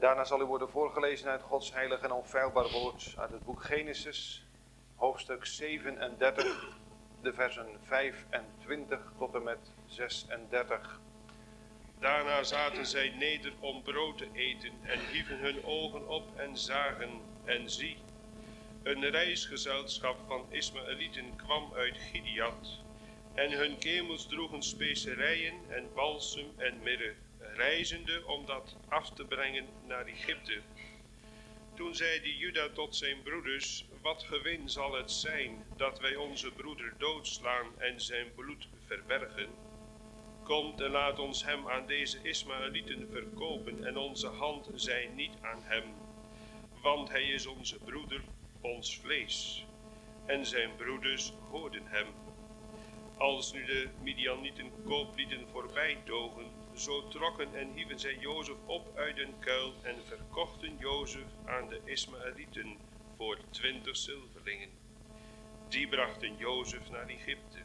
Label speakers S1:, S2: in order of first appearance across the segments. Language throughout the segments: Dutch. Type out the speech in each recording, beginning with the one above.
S1: Daarna zal u worden voorgelezen uit Gods heilig en onfeilbaar woord uit het boek Genesis, hoofdstuk 37, de versen 25 tot en met 36.
S2: Daarna zaten zij neder om brood te eten en hieven hun ogen op en zagen, en zie, een reisgezelschap van Ismaëlieten kwam uit Gilead, en hun kemels droegen specerijen en balsem en mirre, reizende om dat af te brengen naar Egypte. Toen zeide Juda tot zijn broeders: wat gewin zal het zijn dat wij onze broeder doodslaan en zijn bloed verbergen? Komt en laat ons hem aan deze Ismaëlieten verkopen en onze hand zij niet aan hem, want hij is onze broeder, ons vlees. En zijn broeders hoorden hem. Als nu de Midianieten kooplieden voorbij togen, zo trokken en hieven zij Jozef op uit een kuil en verkochten Jozef aan de Ismaëlieten voor 20 zilverlingen. Die brachten Jozef naar Egypte.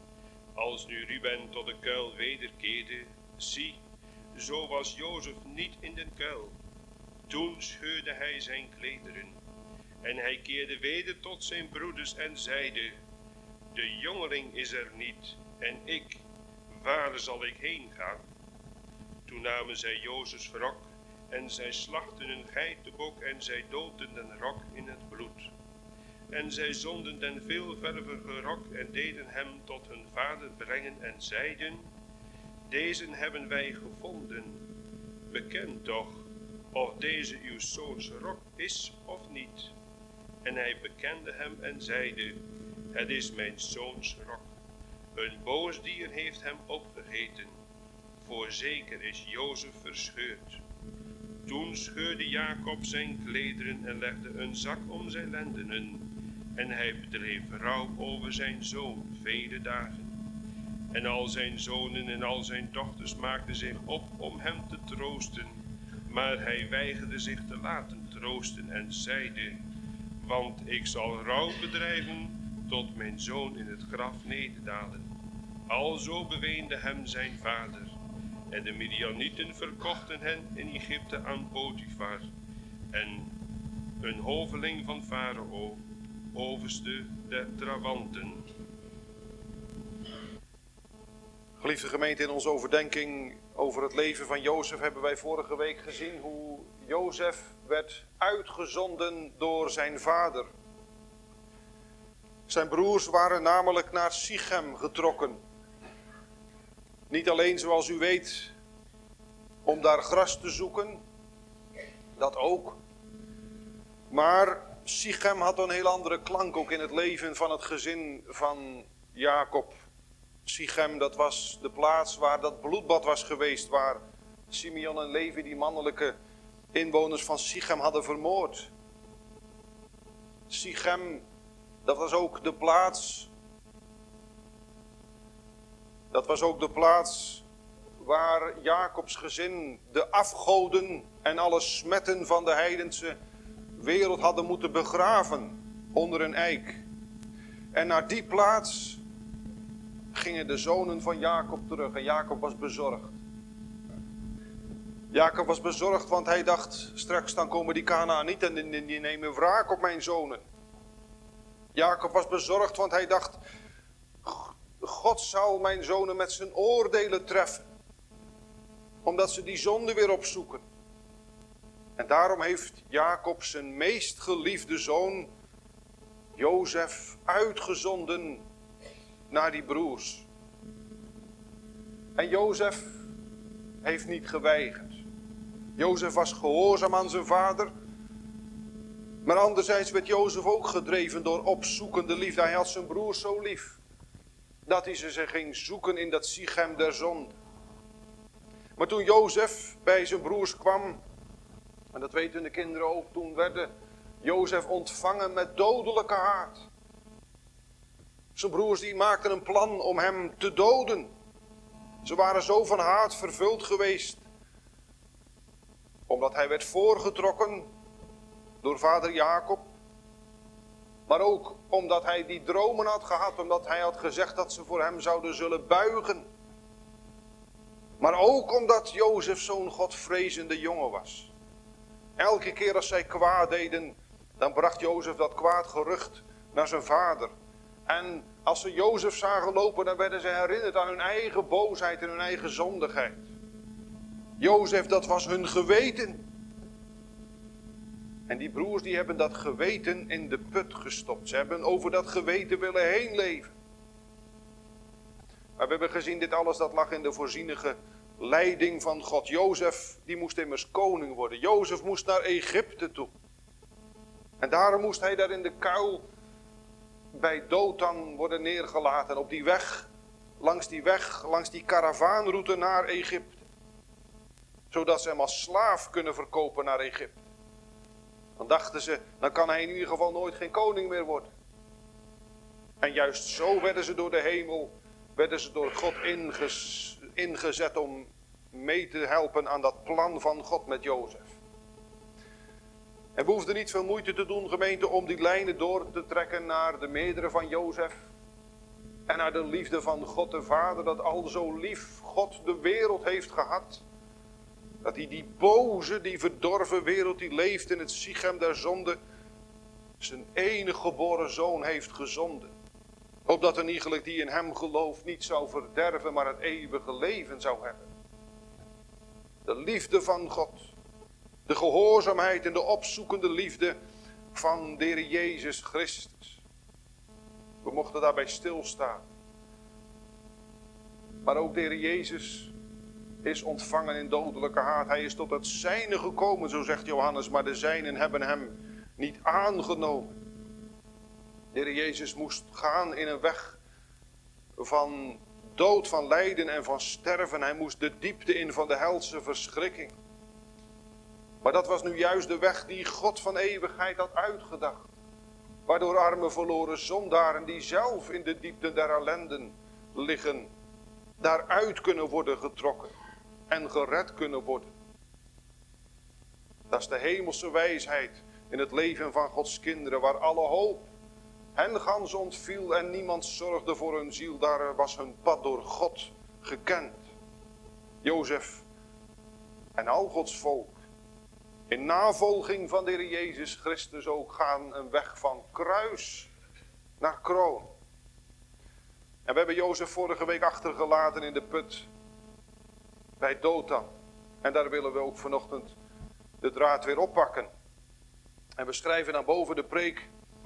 S2: Als nu Ruben tot de kuil wederkeerde, zie, zo was Jozef niet in den kuil. Toen scheurde hij zijn klederen. En hij keerde weder tot zijn broeders en zeide: de jongeling is er niet, en ik, waar zal ik heen gaan? Toen namen zij Jozefs rok, en zij slachten een geitenbok, en zij doopten den rok in het bloed. En zij zonden den veelvervige rok, en deden hem tot hun vader brengen, en zeiden: deze hebben wij gevonden. Bekend toch, of deze uw zoons rok is of niet. En hij bekende hem en zeide: het is mijn zoons rok. Een boos dier heeft hem opgegeten. Voorzeker is Jozef verscheurd. Toen scheurde Jacob zijn klederen en legde een zak om zijn lendenen. En hij bedreef rouw over zijn zoon vele dagen. En al zijn zonen en al zijn dochters maakten zich op om hem te troosten. Maar hij weigerde zich te laten troosten en zeide: want ik zal rouw bedrijven tot mijn zoon in het graf nederdalen. Alzo beweende hem zijn vader. En de Midianieten verkochten hen in Egypte aan Potifar, en een hoveling van Farao, overste der trawanten.
S1: Geliefde gemeente, in onze overdenking over het leven van Jozef hebben wij vorige week gezien hoe Jozef werd uitgezonden door zijn vader. Zijn broers waren namelijk naar Sichem getrokken. Niet alleen, zoals u weet, om daar gras te zoeken, dat ook. Maar Sichem had een heel andere klank ook in het leven van het gezin van Jacob. Sichem, dat was de plaats waar dat bloedbad was geweest, waar Simeon en Levi die mannelijke inwoners van Sichem hadden vermoord. Sichem, dat was ook de plaats waar Jacobs gezin de afgoden en alle smetten van de heidense wereld hadden moeten begraven onder een eik. En naar die plaats gingen de zonen van Jacob terug en Jacob was bezorgd. Jacob was bezorgd, want hij dacht: straks dan komen die Kanaanieten en die nemen wraak op mijn zonen. Jacob was bezorgd, want hij dacht: God zal mijn zonen met zijn oordelen treffen. Omdat ze die zonde weer opzoeken. En daarom heeft Jacob zijn meest geliefde zoon, Jozef, uitgezonden naar die broers. En Jozef heeft niet geweigerd. Jozef was gehoorzaam aan zijn vader. Maar anderzijds werd Jozef ook gedreven door opzoekende liefde. Hij had zijn broers zo lief dat hij ze ging zoeken in dat Sichem der zonde. Maar toen Jozef bij zijn broers kwam, en dat weten de kinderen ook, toen werd Jozef ontvangen met dodelijke haat. Zijn broers die maakten een plan om hem te doden. Ze waren zo van haat vervuld geweest, omdat hij werd voorgetrokken door vader Jacob. Maar ook omdat hij die dromen had gehad, omdat hij had gezegd dat ze voor hem zouden zullen buigen. Maar ook omdat Jozef zo'n godvrezende jongen was. Elke keer als zij kwaad deden, dan bracht Jozef dat kwaad gerucht naar zijn vader. En als ze Jozef zagen lopen, dan werden ze herinnerd aan hun eigen boosheid en hun eigen zondigheid. Jozef, dat was hun geweten. En die broers die hebben dat geweten in de put gestopt. Ze hebben over dat geweten willen heen leven. Maar we hebben gezien, dit alles dat lag in de voorzienige leiding van God. Jozef, die moest immers koning worden. Jozef moest naar Egypte toe. En daarom moest hij daar in de kuil bij Dothan worden neergelaten. Op die weg, langs die karavaanroute naar Egypte. Zodat ze hem als slaaf kunnen verkopen naar Egypte. Dan dachten ze, dan kan hij in ieder geval nooit geen koning meer worden. En juist zo werden ze door de hemel, werden ze door God ingezet om mee te helpen aan dat plan van God met Jozef. En we hoefden niet veel moeite te doen, gemeente, om die lijnen door te trekken naar de meerdere van Jozef. En naar de liefde van God de Vader, dat al zo lief God de wereld heeft gehad. Dat hij die boze, die verdorven wereld die leeft in het Sichem der zonde, zijn enige geboren zoon heeft gezonden. Opdat een iegelijk die in hem gelooft niet zou verderven, maar het eeuwige leven zou hebben. De liefde van God. De gehoorzaamheid en de opzoekende liefde van de Heer Jezus Christus. We mochten daarbij stilstaan. Maar ook de Heer Jezus is ontvangen in dodelijke haat. Hij is tot het zijne gekomen, zo zegt Johannes, maar de zijnen hebben hem niet aangenomen. De Heer Jezus moest gaan in een weg van dood, van lijden en van sterven. Hij moest de diepte in van de helse verschrikking. Maar dat was nu juist de weg die God van eeuwigheid had uitgedacht. Waardoor arme verloren zondaren die zelf in de diepte der ellenden liggen, daaruit kunnen worden getrokken en gered kunnen worden. Dat is de hemelse wijsheid in het leven van Gods kinderen, waar alle hoop hen gans ontviel en niemand zorgde voor hun ziel. Daar was hun pad door God gekend. Jozef en al Gods volk, in navolging van de Heer Jezus Christus ook, gaan een weg van kruis naar kroon. En we hebben Jozef vorige week achtergelaten in de put bij Dothan. En daar willen we ook vanochtend de draad weer oppakken. En we schrijven dan boven de preek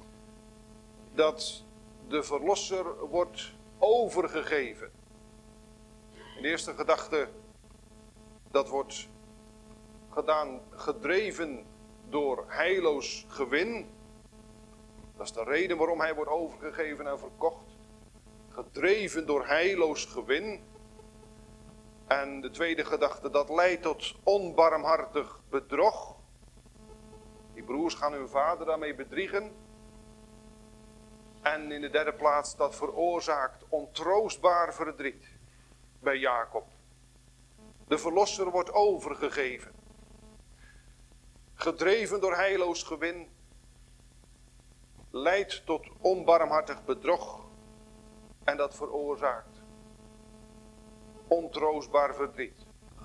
S1: dat de verlosser wordt overgegeven. In de eerste gedachte, dat wordt gedaan, gedreven door heilloos gewin. Dat is de reden waarom hij wordt overgegeven en verkocht. Gedreven door heilloos gewin. En de tweede gedachte, dat leidt tot onbarmhartig bedrog. Die broers gaan hun vader daarmee bedriegen. En in de derde plaats, dat veroorzaakt ontroostbaar verdriet bij Jacob. De verlosser wordt overgegeven. Gedreven door heilloos gewin. Leidt tot onbarmhartig bedrog. En dat veroorzaakt ontroostbaar verdriet.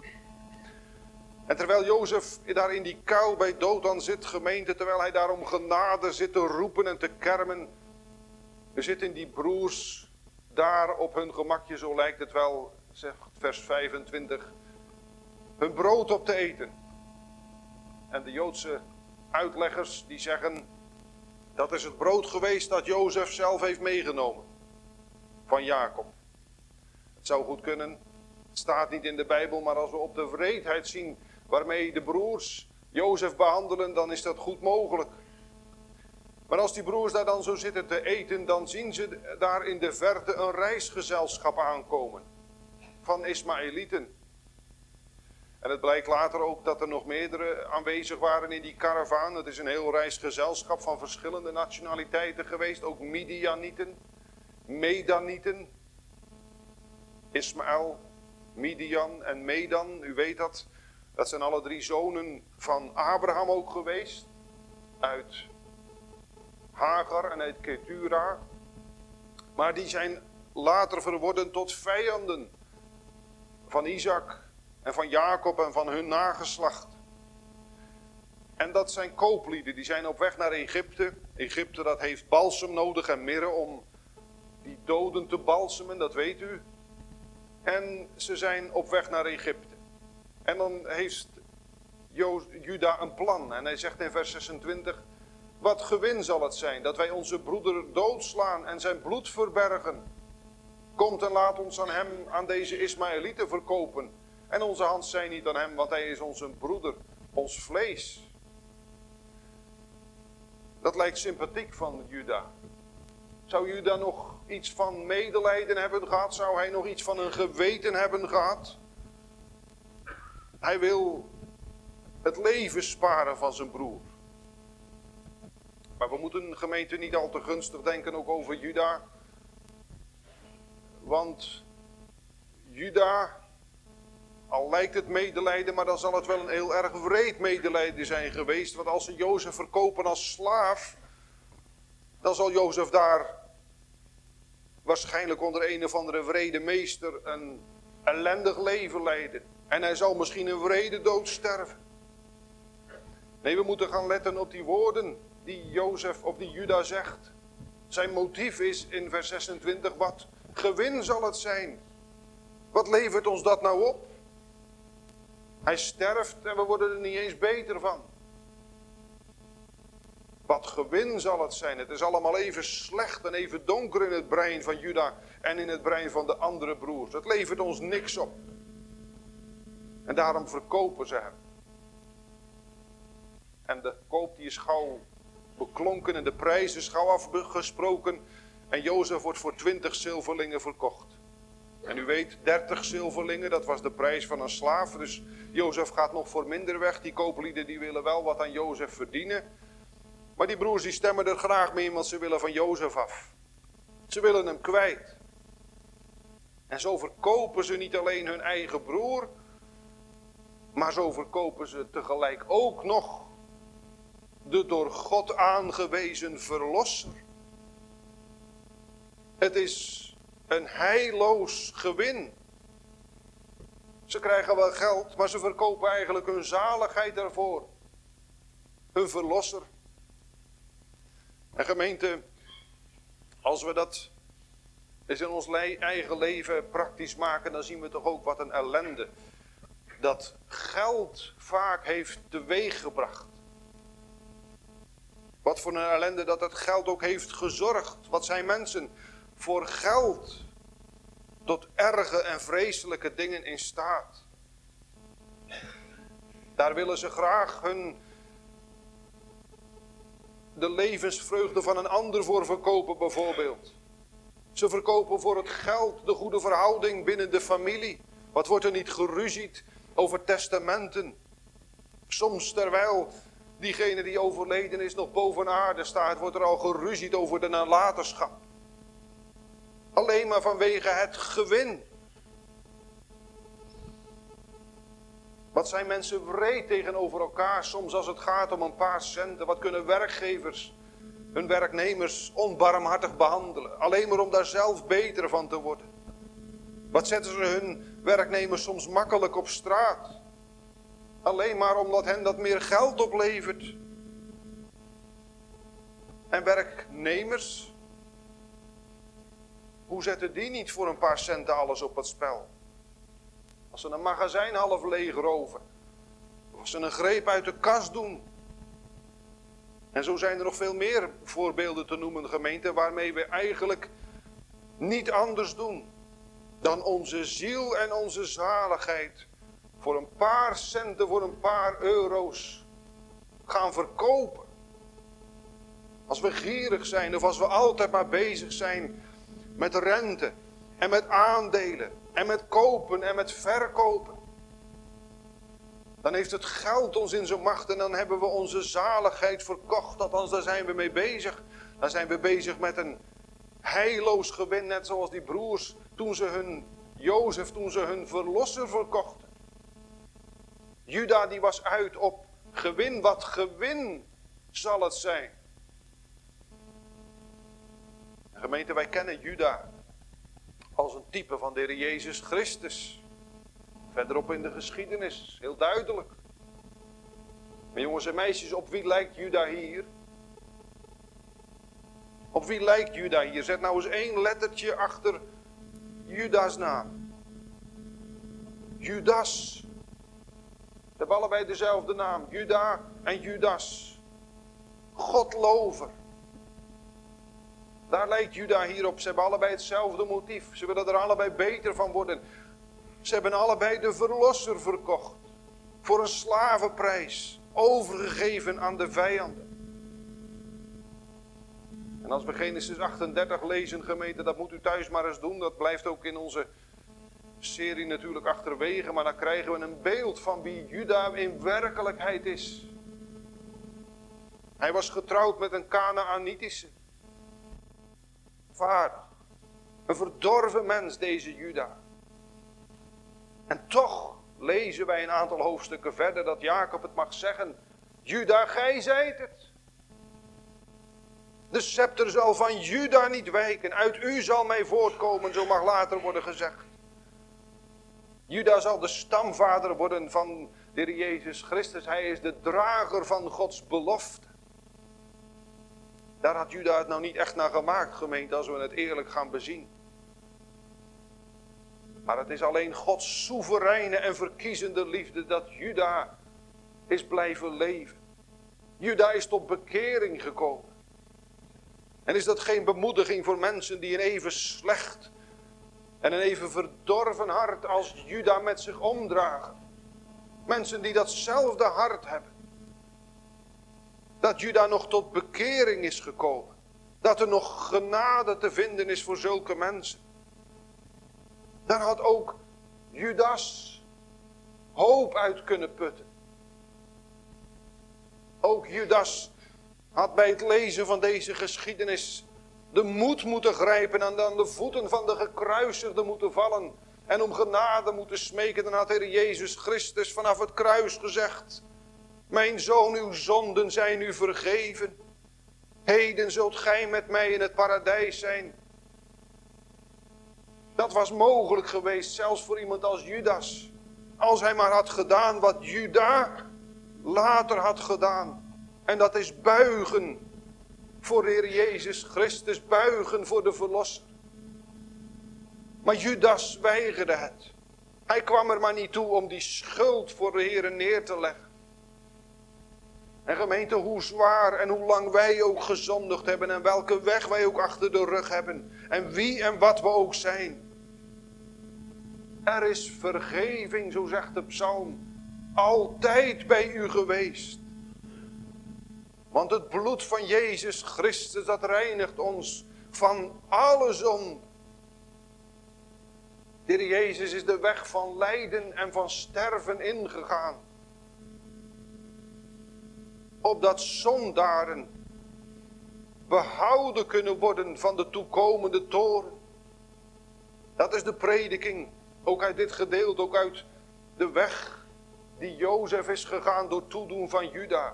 S1: En terwijl Jozef daar in die kuil bij Dothan zit, gemeente, terwijl hij daar om genade zit te roepen en te kermen, er zitten die broers daar op hun gemakje, zo lijkt het wel, zegt vers 25, hun brood op te eten. En de Joodse uitleggers die zeggen, dat is het brood geweest dat Jozef zelf heeft meegenomen van Jacob. Het zou goed kunnen, het staat niet in de Bijbel, maar als we op de wreedheid zien waarmee de broers Jozef behandelen, dan is dat goed mogelijk. Maar als die broers daar dan zo zitten te eten, dan zien ze daar in de verte een reisgezelschap aankomen van Ismaëlieten. En het blijkt later ook dat er nog meerdere aanwezig waren in die karavaan. Het is een heel reisgezelschap van verschillende nationaliteiten geweest, ook Midianieten, Medanieten, Ismaël, Midian en Medan, u weet dat. Dat zijn alle drie zonen van Abraham ook geweest. Uit Hagar en uit Ketura. Maar die zijn later verworden tot vijanden van Isaac en van Jacob en van hun nageslacht. En dat zijn kooplieden, die zijn op weg naar Egypte. Egypte dat heeft balsem nodig en mirre om die doden te balsemen, dat weet u. En ze zijn op weg naar Egypte. En dan heeft Juda een plan. En hij zegt in vers 26, wat gewin zal het zijn dat wij onze broeder doodslaan en zijn bloed verbergen. Komt en laat ons aan hem, aan deze Ismaëlieten verkopen. En onze hand zij niet aan hem, want hij is onze broeder, ons vlees. Dat lijkt sympathiek van Juda. Zou Juda nog iets van medelijden hebben gehad? Zou hij nog iets van een geweten hebben gehad? Hij wil het leven sparen van zijn broer. Maar we moeten gemeente niet al te gunstig denken ook over Juda. Want Juda, al lijkt het medelijden, maar dan zal het wel een heel erg wreed medelijden zijn geweest. Want als ze Jozef verkopen als slaaf, dan zal Jozef daar waarschijnlijk onder een of andere wrede meester een ellendig leven leiden. En hij zal misschien een wrede dood sterven. Nee, we moeten gaan letten op die woorden die Jozef of die Juda zegt. Zijn motief is in vers 26, wat gewin zal het zijn. Wat levert ons dat nou op? Hij sterft en we worden er niet eens beter van. Wat gewin zal het zijn. Het is allemaal even slecht en even donker in het brein van Juda en in het brein van de andere broers. Het levert ons niks op. En daarom verkopen ze hem. En de koop die is gauw beklonken en de prijs is gauw afgesproken. En Jozef wordt voor 20 zilverlingen verkocht. En u weet, 30 zilverlingen, dat was de prijs van een slaaf. Dus Jozef gaat nog voor minder weg. Die kooplieden die willen wel wat aan Jozef verdienen. Maar die broers die stemmen er graag mee in, want ze willen van Jozef af. Ze willen hem kwijt. En zo verkopen ze niet alleen hun eigen broer, maar zo verkopen ze tegelijk ook nog de door God aangewezen verlosser. Het is een heilloos gewin. Ze krijgen wel geld, maar ze verkopen eigenlijk hun zaligheid daarvoor. Hun verlosser. En gemeente, als we dat eens in ons eigen leven praktisch maken, dan zien we toch ook wat een ellende dat geld vaak heeft teweeggebracht. Wat voor een ellende dat het geld ook heeft gezorgd. Wat zijn mensen voor geld tot erge en vreselijke dingen in staat. Daar willen ze graag de levensvreugde van een ander voor verkopen bijvoorbeeld. Ze verkopen voor het geld de goede verhouding binnen de familie. Wat wordt er niet geruzied over testamenten? Soms terwijl diegene die overleden is nog boven aarde staat, wordt er al geruzied over de nalatenschap. Alleen maar vanwege het gewin. Wat zijn mensen wreed tegenover elkaar soms als het gaat om een paar centen. Wat kunnen werkgevers hun werknemers onbarmhartig behandelen. Alleen maar om daar zelf beter van te worden. Wat zetten ze hun werknemers soms makkelijk op straat. Alleen maar omdat hen dat meer geld oplevert. En werknemers, hoe zetten die niet voor een paar centen alles op het spel? Als ze een magazijn half leeg roven. Of als ze een greep uit de kast doen. En zo zijn er nog veel meer voorbeelden te noemen, gemeente, waarmee we eigenlijk niet anders doen dan onze ziel en onze zaligheid voor een paar centen, voor een paar euro's gaan verkopen. Als we gierig zijn of als we altijd maar bezig zijn met rente en met aandelen en met kopen en met verkopen. Dan heeft het geld ons in zijn macht en dan hebben we onze zaligheid verkocht. Althans, daar zijn we mee bezig. Dan zijn we bezig met een heilloos gewin, net zoals die broers toen ze hun verlosser verkochten. Juda die was uit op gewin. Wat gewin zal het zijn? Gemeente, wij kennen Juda als een type van de Heer Jezus Christus. Verderop in de geschiedenis, heel duidelijk. Maar jongens en meisjes, op wie lijkt Juda hier? Op wie lijkt Juda hier? Zet nou eens 1 lettertje achter Juda's naam. Judas. Ze hebben allebei dezelfde naam. Juda en Judas. Godlover. Daar lijkt Juda hier op. Ze hebben allebei hetzelfde motief. Ze willen er allebei beter van worden. Ze hebben allebei de verlosser verkocht. Voor een slavenprijs. Overgegeven aan de vijanden. En als we Genesis 38 lezen, gemeente, dat moet u thuis maar eens doen. Dat blijft ook in onze serie natuurlijk achterwege. Maar dan krijgen we een beeld van wie Juda in werkelijkheid is. Hij was getrouwd met een Kanaanitische vader. Een verdorven mens, deze Juda. En toch lezen wij een aantal hoofdstukken verder dat Jacob het mag zeggen. Juda, gij zijt het. De scepter zal van Juda niet wijken. Uit u zal mij voortkomen, zo mag later worden gezegd. Juda zal de stamvader worden van de Heer Jezus Christus. Hij is de drager van Gods belofte. Daar had Juda het nou niet echt naar gemaakt, gemeente, als we het eerlijk gaan bezien. Maar het is alleen Gods soevereine en verkiezende liefde dat Juda is blijven leven. Juda is tot bekering gekomen. En is dat geen bemoediging voor mensen die een even slecht en een even verdorven hart als Juda met zich omdragen? Mensen die datzelfde hart hebben. Dat Juda nog tot bekering is gekomen. Dat er nog genade te vinden is voor zulke mensen. Daar had ook Judas hoop uit kunnen putten. Ook Judas had bij het lezen van deze geschiedenis de moed moeten grijpen en aan de voeten van de gekruisigde moeten vallen. En om genade moeten smeken. Dan had de Heer Jezus Christus vanaf het kruis gezegd. Mijn zoon, uw zonden zijn u vergeven. Heden zult gij met mij in het paradijs zijn. Dat was mogelijk geweest, zelfs voor iemand als Judas. Als hij maar had gedaan wat Juda later had gedaan. En dat is buigen voor de Heer Jezus Christus. Buigen voor de Verlosser. Maar Judas weigerde het. Hij kwam er maar niet toe om die schuld voor de Heer neer te leggen. En gemeente, hoe zwaar en hoe lang wij ook gezondigd hebben. En welke weg wij ook achter de rug hebben. En wie en wat we ook zijn. Er is vergeving, zo zegt de psalm, altijd bij u geweest. Want het bloed van Jezus Christus, dat reinigt ons van alle zonde. De Heer Jezus is de weg van lijden en van sterven ingegaan. Opdat zondaren behouden kunnen worden van de toekomende toren. Dat is de prediking, ook uit dit gedeelte, ook uit de weg die Jozef is gegaan door toedoen van Juda.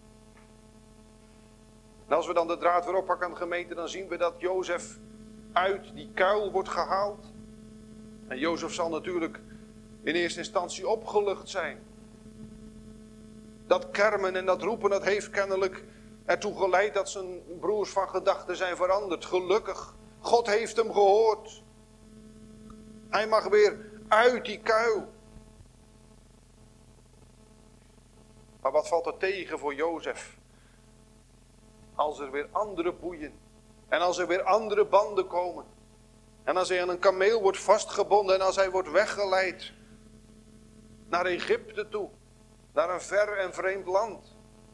S1: En als we dan de draad weer oppakken aan de gemeente, dan zien we dat Jozef uit die kuil wordt gehaald. En Jozef zal natuurlijk in eerste instantie opgelucht zijn. Dat kermen en dat roepen, dat heeft kennelijk ertoe geleid dat zijn broers van gedachten zijn veranderd. Gelukkig, God heeft hem gehoord. Hij mag weer uit die kuil. Maar wat valt er tegen voor Jozef? Als er weer andere boeien en als er weer andere banden komen. En als hij aan een kameel wordt vastgebonden en als hij wordt weggeleid naar Egypte toe. Naar een ver en vreemd land.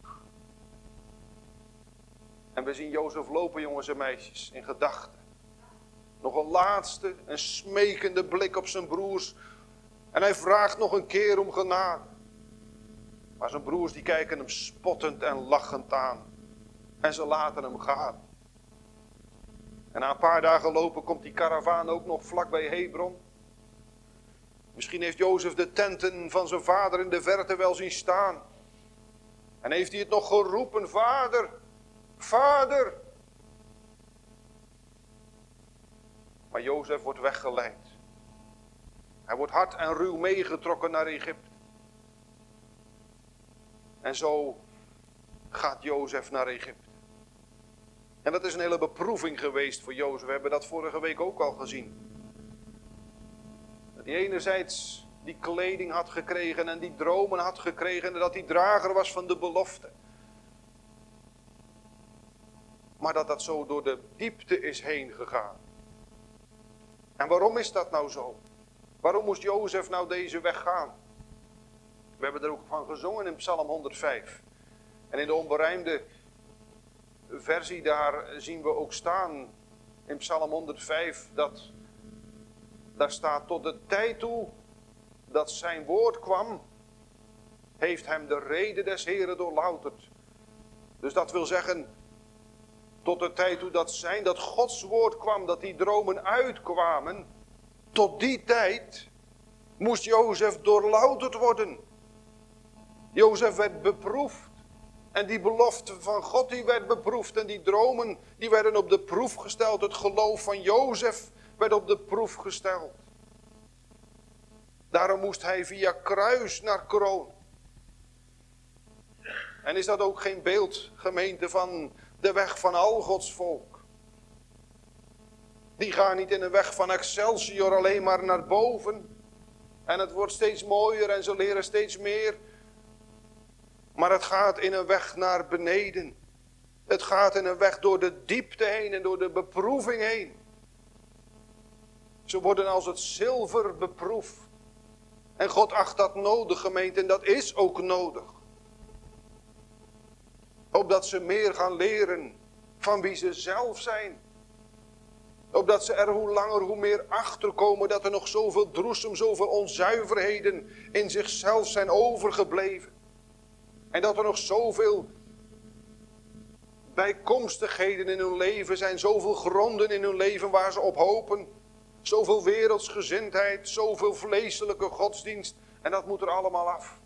S1: En we zien Jozef lopen, jongens en meisjes, in gedachten. Nog een laatste, een smekende blik op zijn broers. En hij vraagt nog een keer om genade. Maar zijn broers die kijken hem spottend en lachend aan. En ze laten hem gaan. En na een paar dagen lopen komt die karavaan ook nog vlak bij Hebron. Misschien heeft Jozef de tenten van zijn vader in de verte wel zien staan. En heeft hij het nog geroepen, vader, vader. Maar Jozef wordt weggeleid. Hij wordt hard en ruw meegetrokken naar Egypte. En zo gaat Jozef naar Egypte. En dat is een hele beproeving geweest voor Jozef. We hebben dat vorige week ook al gezien. Dat hij enerzijds die kleding had gekregen en die dromen had gekregen. En dat hij drager was van de belofte. Maar dat dat zo door de diepte is heen gegaan. En waarom is dat nou zo? Waarom moest Jozef nou deze weg gaan? We hebben er ook van gezongen in Psalm 105. En in de onberijmde versie daar zien we ook staan in Psalm 105 dat daar staat: tot de tijd toe dat zijn woord kwam, heeft hem de rede des Heren doorlouterd. Dus dat wil zeggen, tot de tijd toe dat Gods woord kwam, dat die dromen uitkwamen, tot die tijd moest Jozef doorlouterd worden. Jozef werd beproefd. En die belofte van God die werd beproefd. En die dromen die werden op de proef gesteld. Het geloof van Jozef werd op de proef gesteld. Daarom moest hij via kruis naar kroon. En is dat ook geen beeld, gemeente, van de weg van al Gods volk? Die gaan niet in een weg van Excelsior alleen maar naar boven. En het wordt steeds mooier en ze leren steeds meer. Maar het gaat in een weg naar beneden. Het gaat in een weg door de diepte heen en door de beproeving heen. Ze worden als het zilver beproefd. En God acht dat nodig, gemeente, en dat is ook nodig. Opdat ze meer gaan leren van wie ze zelf zijn. Opdat ze er hoe langer hoe meer achterkomen dat er nog zoveel droesem, zoveel onzuiverheden in zichzelf zijn overgebleven. En dat er nog zoveel bijkomstigheden in hun leven zijn, zoveel gronden in hun leven waar ze op hopen. Zoveel wereldsgezindheid, zoveel vleeselijke godsdienst. En dat moet er allemaal af.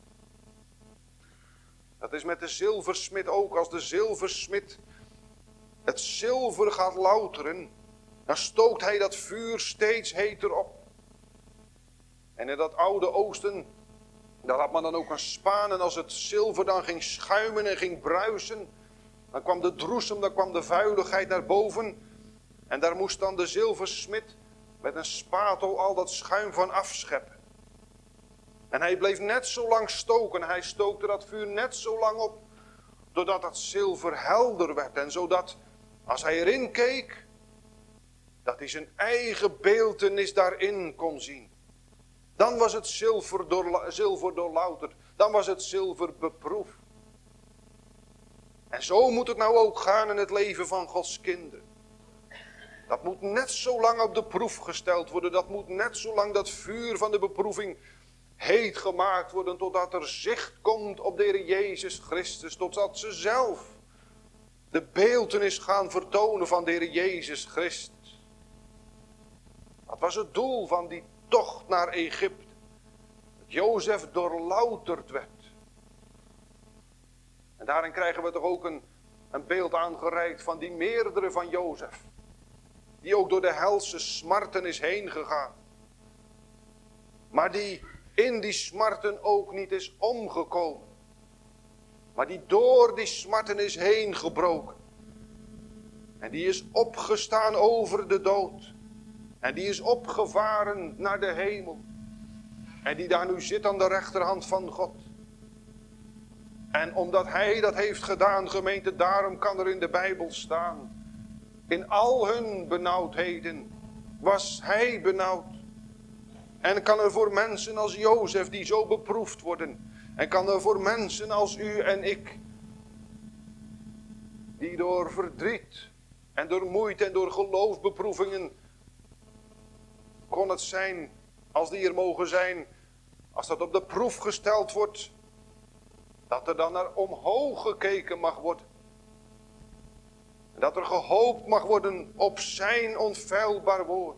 S1: Dat is met de zilversmid ook. Als de zilversmid het zilver gaat louteren, dan stookt hij dat vuur steeds heter op. En in dat oude oosten, daar had men dan ook een spaan. En als het zilver dan ging schuimen en ging bruisen, dan kwam de droesem, dan kwam de vuiligheid naar boven. En daar moest dan de zilversmid met een spatel al dat schuim van afscheppen. En hij bleef net zo lang stoken. Hij stookte dat vuur net zo lang op, totdat dat zilver helder werd. En zodat, als hij erin keek, dat hij zijn eigen beeltenis daarin kon zien. Dan was het zilver doorlouterd. Dan was het zilver beproefd. En zo moet het nou ook gaan in het leven van Gods kinderen. Dat moet net zo lang op de proef gesteld worden. Dat moet net zo lang dat vuur van de beproeving heet gemaakt worden. Totdat er zicht komt op de Heer Jezus Christus. Totdat ze zelf de beeltenis gaan vertonen van de Heer Jezus Christus. Dat was het doel van die tocht naar Egypte. Dat Jozef doorlouterd werd. En daarin krijgen we toch ook een beeld aangereikt van die meerdere van Jozef. Die ook door de helse smarten is heen gegaan. Maar die in die smarten ook niet is omgekomen. Maar die door die smarten is heen gebroken. En die is opgestaan over de dood. En die is opgevaren naar de hemel. En die daar nu zit aan de rechterhand van God. En omdat hij dat heeft gedaan, gemeente, daarom kan er in de Bijbel staan: in al hun benauwdheden was hij benauwd. En kan er voor mensen als Jozef die zo beproefd worden. En kan er voor mensen als u en ik, die door verdriet en door moeite en door geloofsbeproevingen, kon het zijn, als die er mogen zijn, als dat op de proef gesteld wordt, dat er dan naar omhoog gekeken mag worden. En dat er gehoopt mag worden op zijn onfeilbaar woord.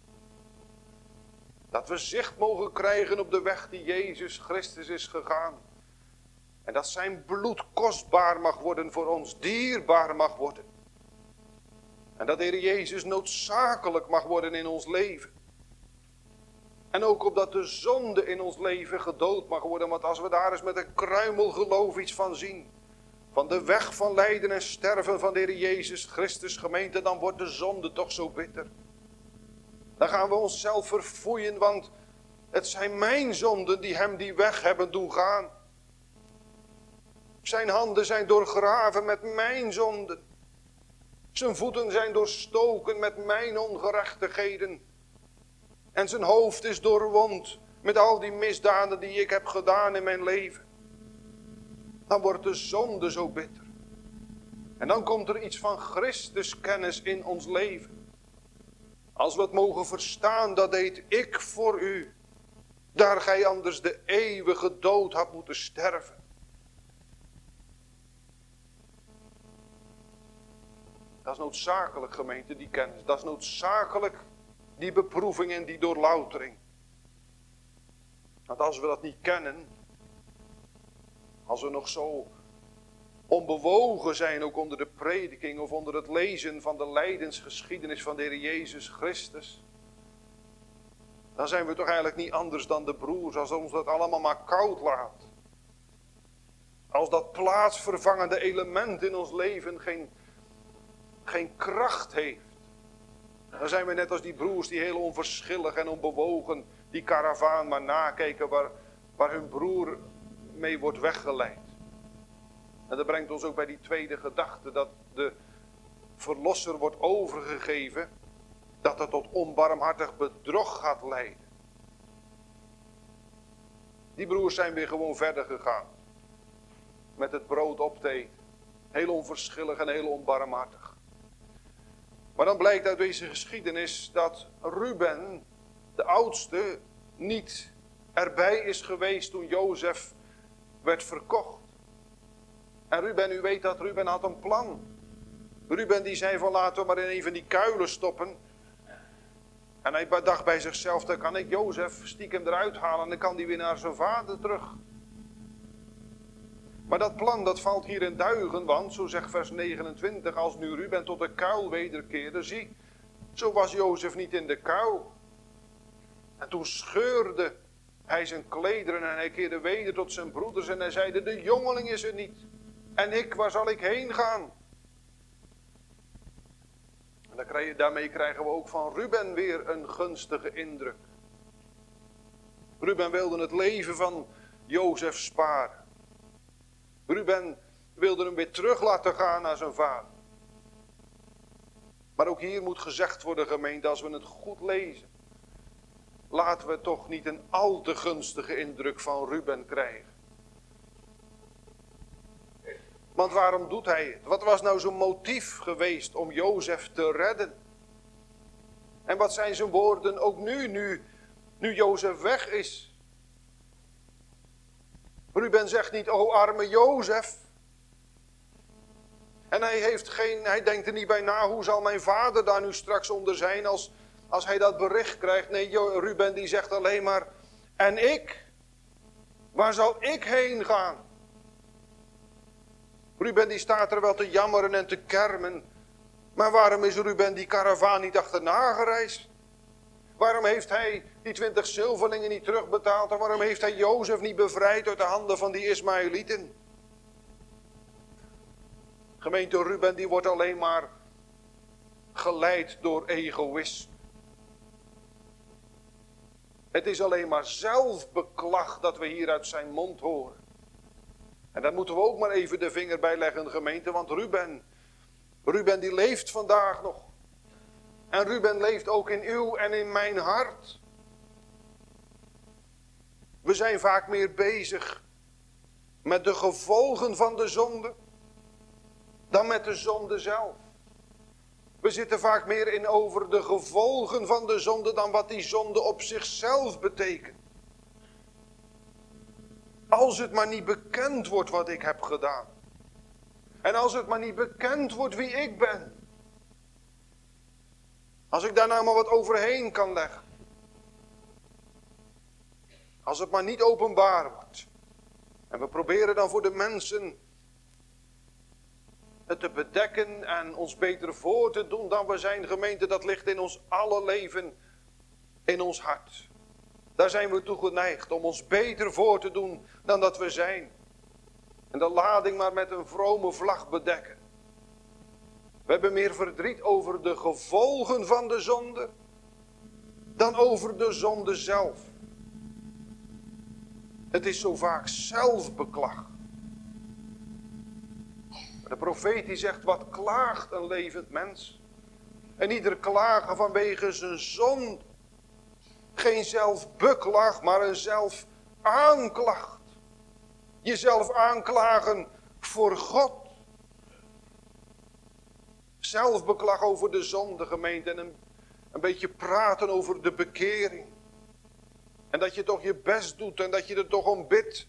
S1: Dat we zicht mogen krijgen op de weg die Jezus Christus is gegaan. En dat zijn bloed kostbaar mag worden voor ons, dierbaar mag worden. En dat de Heer Jezus noodzakelijk mag worden in ons leven. En ook opdat de zonde in ons leven gedood mag worden. Want als we daar eens met een kruimel geloof iets van zien. Van de weg van lijden en sterven van de Heer Jezus Christus, gemeente, dan wordt de zonde toch zo bitter. Dan gaan we onszelf verfoeien, want het zijn mijn zonden die hem die weg hebben doen gaan. Zijn handen zijn doorgraven met mijn zonden. Zijn voeten zijn doorstoken met mijn ongerechtigheden. En zijn hoofd is doorwond met al die misdaden die ik heb gedaan in mijn leven. Dan wordt de zonde zo bitter. En dan komt er iets van Christus kennis in ons leven. Als we het mogen verstaan, dat deed ik voor u. Daar gij anders de eeuwige dood had moeten sterven. Dat is noodzakelijk, gemeente, die kennis. Dat is noodzakelijk, die beproeving en die doorloutering. Want als we dat niet kennen, als we nog zo onbewogen zijn, ook onder de prediking of onder het lezen van de lijdensgeschiedenis van de Heer Jezus Christus, dan zijn we toch eigenlijk niet anders dan de broers, als ons dat allemaal maar koud laat. Als dat plaatsvervangende element in ons leven geen kracht heeft. Dan zijn we net als die broers die heel onverschillig en onbewogen die karavaan maar nakijken waar hun broer mee wordt weggeleid. En dat brengt ons ook bij die tweede gedachte, dat de verlosser wordt overgegeven, dat het tot onbarmhartig bedrog gaat leiden. Die broers zijn weer gewoon verder gegaan. Met het brood op te eten. Heel onverschillig en heel onbarmhartig. Maar dan blijkt uit deze geschiedenis dat Ruben, de oudste, niet erbij is geweest toen Jozef werd verkocht. En Ruben, u weet dat Ruben had een plan. Ruben die zei van laten we maar in een van die kuilen stoppen. En hij dacht bij zichzelf, dan kan ik Jozef stiekem eruit halen en dan kan hij weer naar zijn vader terug. Maar dat plan dat valt hier in duigen, want zo zegt vers 29, als nu Ruben tot de kuil wederkeerde, zie, zo was Jozef niet in de kuil. En toen scheurde hij zijn klederen en hij keerde weder tot zijn broeders en hij zeide, de jongeling is er niet. En ik, waar zal ik heen gaan? En daarmee krijgen we ook van Ruben weer een gunstige indruk. Ruben wilde het leven van Jozef sparen. Ruben wilde hem weer terug laten gaan naar zijn vader. Maar ook hier moet gezegd worden, gemeente, als we het goed lezen, laten we toch niet een al te gunstige indruk van Ruben krijgen. Want waarom doet hij het? Wat was nou zijn motief geweest om Jozef te redden? En wat zijn zijn woorden ook nu Jozef weg is? Ruben zegt niet, o arme Jozef. En hij denkt er niet bij na, hoe zal mijn vader daar nu straks onder zijn als hij dat bericht krijgt. Nee, Ruben die zegt alleen maar, en ik? Waar zal ik heen gaan? Ruben die staat er wel te jammeren en te kermen. Maar waarom is Ruben die karavaan niet achterna gereisd? Waarom heeft hij die 20 zilverlingen niet terugbetaald? En waarom heeft hij Jozef niet bevrijd uit de handen van die Ismaëlieten? Gemeente, Ruben die wordt alleen maar geleid door egoïsme. Het is alleen maar zelfbeklag dat we hier uit zijn mond horen. En daar moeten we ook maar even de vinger bij leggen, gemeente. Want Ruben die leeft vandaag nog. En Ruben leeft ook in uw en in mijn hart. We zijn vaak meer bezig met de gevolgen van de zonde dan met de zonde zelf. We zitten vaak meer in over de gevolgen van de zonde dan wat die zonde op zichzelf betekent. Als het maar niet bekend wordt wat ik heb gedaan. En als het maar niet bekend wordt wie ik ben. Als ik daar nou maar wat overheen kan leggen. Als het maar niet openbaar wordt. En we proberen dan voor de mensen het te bedekken en ons beter voor te doen dan we zijn, gemeente. Dat ligt in ons alle leven, in ons hart. Daar zijn we toe geneigd om ons beter voor te doen dan dat we zijn. En de lading maar met een vrome vlag bedekken. We hebben meer verdriet over de gevolgen van de zonde dan over de zonde zelf. Het is zo vaak zelfbeklag. De profeet die zegt, wat klaagt een levend mens? En ieder klagen vanwege zijn zonde. Geen zelfbeklag, maar een zelfaanklacht. Jezelf aanklagen voor God. Zelfbeklag over de zonde, gemeente, en een beetje praten over de bekering. En dat je toch je best doet en dat je er toch om bidt.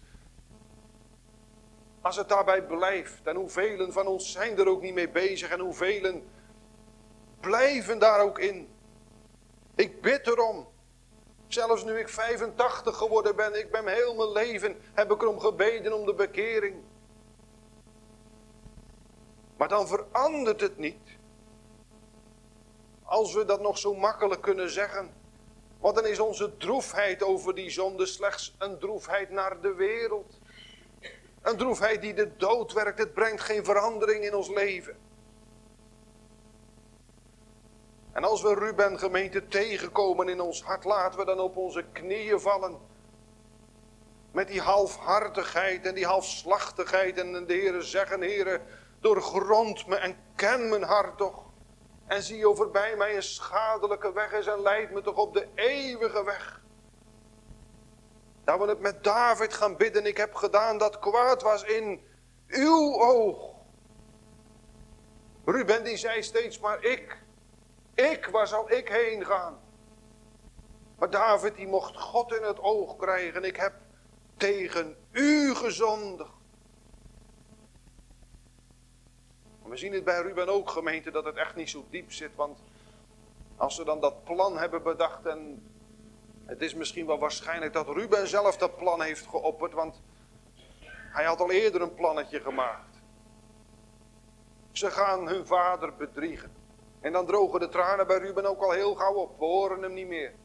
S1: Als het daarbij blijft, en hoeveel van ons zijn er ook niet mee bezig en hoeveel blijven daar ook in. Ik bid erom. Zelfs nu ik 85 geworden ben, ik ben heel mijn leven, heb ik erom gebeden om de bekering. Maar dan verandert het niet. Als we dat nog zo makkelijk kunnen zeggen. Want dan is onze droefheid over die zonde slechts een droefheid naar de wereld. Een droefheid die de dood werkt, het brengt geen verandering in ons leven. En als we Ruben gemeente tegenkomen in ons hart, laten we dan op onze knieën vallen. Met die halfhartigheid en die halfslachtigheid. En de Heere zeggen, Heere, doorgrond me en ken mijn hart toch. En zie of er bij mij een schadelijke weg is en leid me toch op de eeuwige weg. Dat we het met David gaan bidden, ik heb gedaan dat kwaad was in uw oog. Ruben die zei steeds maar waar zal ik heen gaan? Maar David die mocht God in het oog krijgen, ik heb tegen u gezondigd. We zien het bij Ruben ook, gemeente, dat het echt niet zo diep zit. Want als ze dan dat plan hebben bedacht, en het is misschien wel waarschijnlijk dat Ruben zelf dat plan heeft geopperd, want hij had al eerder een plannetje gemaakt. Ze gaan hun vader bedriegen. En dan drogen de tranen bij Ruben ook al heel gauw op. We horen hem niet meer.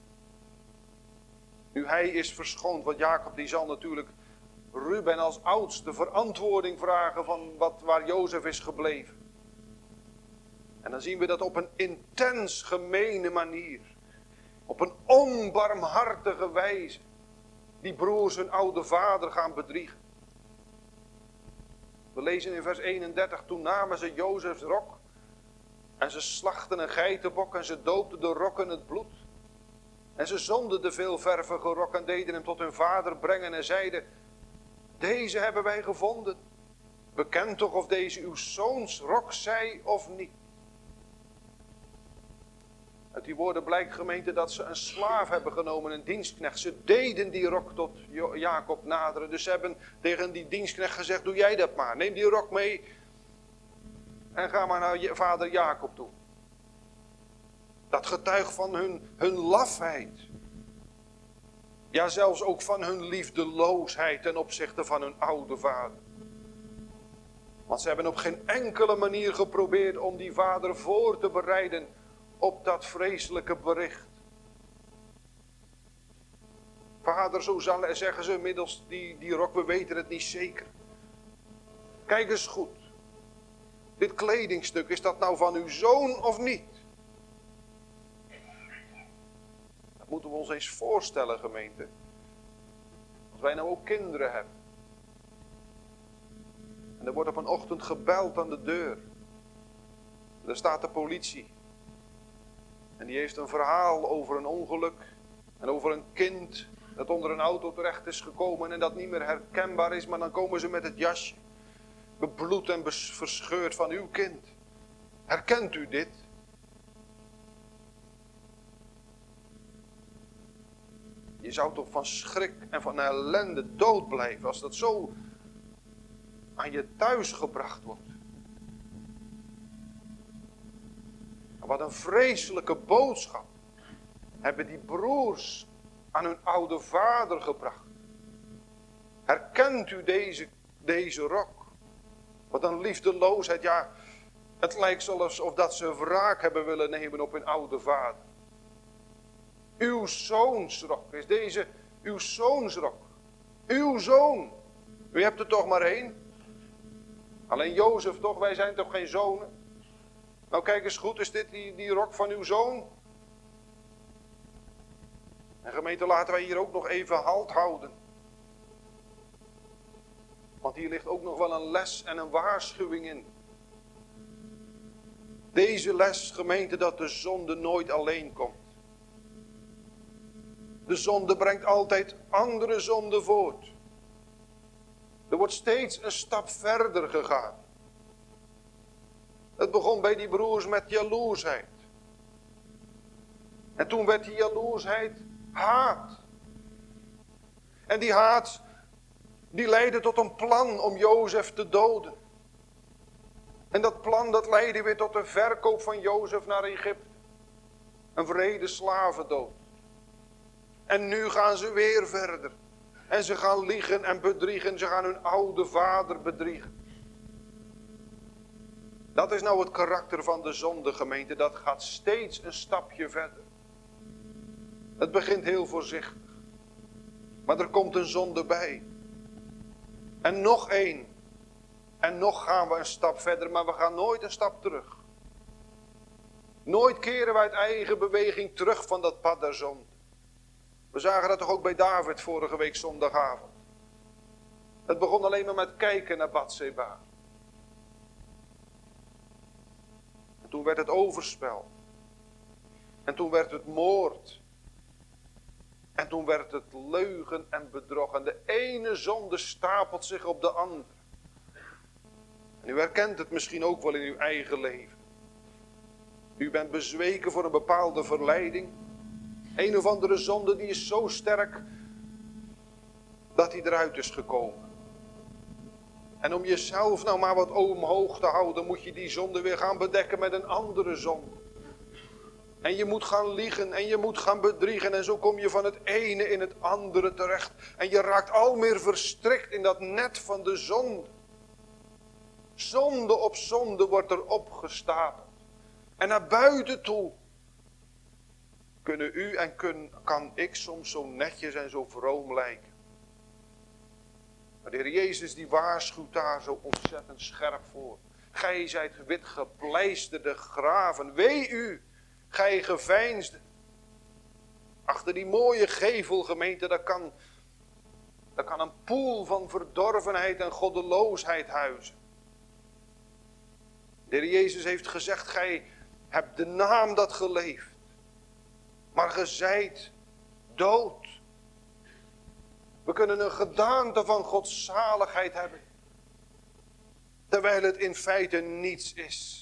S1: Nu hij is verschoond, want Jacob die zal natuurlijk Ruben als oudste verantwoording vragen van waar Jozef is gebleven. En dan zien we dat op een intens gemene manier. Op een onbarmhartige wijze. Die broers hun oude vader gaan bedriegen. We lezen in vers 31. Toen namen ze Jozefs rok. En ze slachten een geitenbok. En ze doopten de rok in het bloed. En ze zonden de veelvervige rok. En deden hem tot hun vader brengen. En zeiden. Deze hebben wij gevonden. Bekend toch of deze uw zoons rok zij of niet. Uit die woorden blijkt, gemeente, dat ze een slaaf hebben genomen, een dienstknecht. Ze deden die rok tot Jacob naderen. Dus ze hebben tegen die dienstknecht gezegd, doe jij dat maar. Neem die rok mee en ga maar naar je vader Jacob toe. Dat getuigt van hun lafheid. Ja, zelfs ook van hun liefdeloosheid ten opzichte van hun oude vader. Want ze hebben op geen enkele manier geprobeerd om die vader voor te bereiden op dat vreselijke bericht. Vader, zo zeggen ze middels die rok, we weten het niet zeker. Kijk eens goed. Dit kledingstuk, is dat nou van uw zoon of niet? Dat moeten we ons eens voorstellen, gemeente. Als wij nou ook kinderen hebben. En er wordt op een ochtend gebeld aan de deur. Daar staat de politie. En die heeft een verhaal over een ongeluk. En over een kind dat onder een auto terecht is gekomen. En dat niet meer herkenbaar is. Maar dan komen ze met het jasje. Bebloed en verscheurd van uw kind. Herkent u dit? Je zou toch van schrik en van ellende dood blijven. Als dat zo aan je thuis gebracht wordt. Wat een vreselijke boodschap hebben die broers aan hun oude vader gebracht. Herkent u deze rok? Wat een liefdeloosheid. Ja, het lijkt zelfs of dat ze wraak hebben willen nemen op hun oude vader. Uw zoonsrok. Is deze uw zoonsrok? Uw zoon. U hebt er toch maar één? Alleen Jozef toch? Wij zijn toch geen zonen? Nou kijk eens goed, is dit die rok van uw zoon? En gemeente, laten wij hier ook nog even halt houden. Want hier ligt ook nog wel een les en een waarschuwing in. Deze les, gemeente, dat de zonde nooit alleen komt. De zonde brengt altijd andere zonden voort. Er wordt steeds een stap verder gegaan. Het begon bij die broers met jaloersheid. En toen werd die jaloersheid haat. En die haat, die leidde tot een plan om Jozef te doden. En dat plan, dat leidde weer tot de verkoop van Jozef naar Egypte. Een wrede slavendood. En nu gaan ze weer verder. En ze gaan liegen en bedriegen. Ze gaan hun oude vader bedriegen. Dat is nou het karakter van de zonde, gemeente. Dat gaat steeds een stapje verder. Het begint heel voorzichtig. Maar er komt een zonde bij. En nog één. En nog gaan we een stap verder, maar we gaan nooit een stap terug. Nooit keren we uit eigen beweging terug van dat pad der zonde. We zagen dat toch ook bij David vorige week zondagavond. Het begon alleen maar met kijken naar Batseba. En toen werd het overspel. En toen werd het moord. En toen werd het leugen en bedrog. En de ene zonde stapelt zich op de andere. En u herkent het misschien ook wel in uw eigen leven. U bent bezweken voor een bepaalde verleiding. Een of andere zonde die is zo sterk dat hij eruit is gekomen. En om jezelf nou maar wat omhoog te houden, moet je die zonde weer gaan bedekken met een andere zonde. En je moet gaan liegen en je moet gaan bedriegen en zo kom je van het ene in het andere terecht. En je raakt al meer verstrikt in dat net van de zonde. Zonde op zonde wordt er opgestapeld. En naar buiten toe kunnen u en kan ik soms zo netjes en zo vroom lijken. Maar de Heer Jezus die waarschuwt daar zo ontzettend scherp voor. Gij zijt wit gepleisterde graven. Wee u, gij geveinsde. Achter die mooie gevelgemeente, daar kan een poel van verdorvenheid en goddeloosheid huizen. De Heer Jezus heeft gezegd, gij hebt de naam dat geleefd. Maar ge zijt dood. We kunnen een gedaante van godzaligheid hebben. Terwijl het in feite niets is.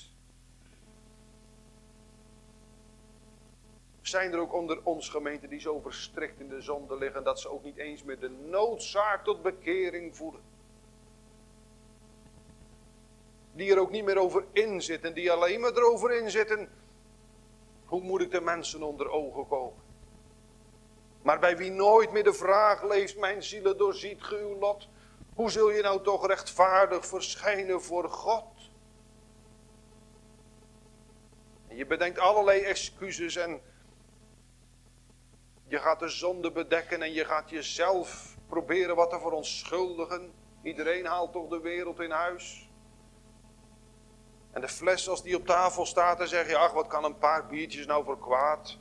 S1: Zijn er ook onder ons gemeenten die zo verstrikt in de zonde liggen dat ze ook niet eens meer de noodzaak tot bekering voelen. Die er ook niet meer over inzitten, die alleen maar erover inzitten. Hoe moet ik de mensen onder ogen komen? Maar bij wie nooit meer de vraag leeft, mijn zielen doorziet ge uw lot. Hoe zul je nou toch rechtvaardig verschijnen voor God? En je bedenkt allerlei excuses en je gaat de zonde bedekken en je gaat jezelf proberen wat te verontschuldigen. Iedereen haalt toch de wereld in huis. En de fles als die op tafel staat, dan zeg je, ach wat kan een paar biertjes nou voor kwaad.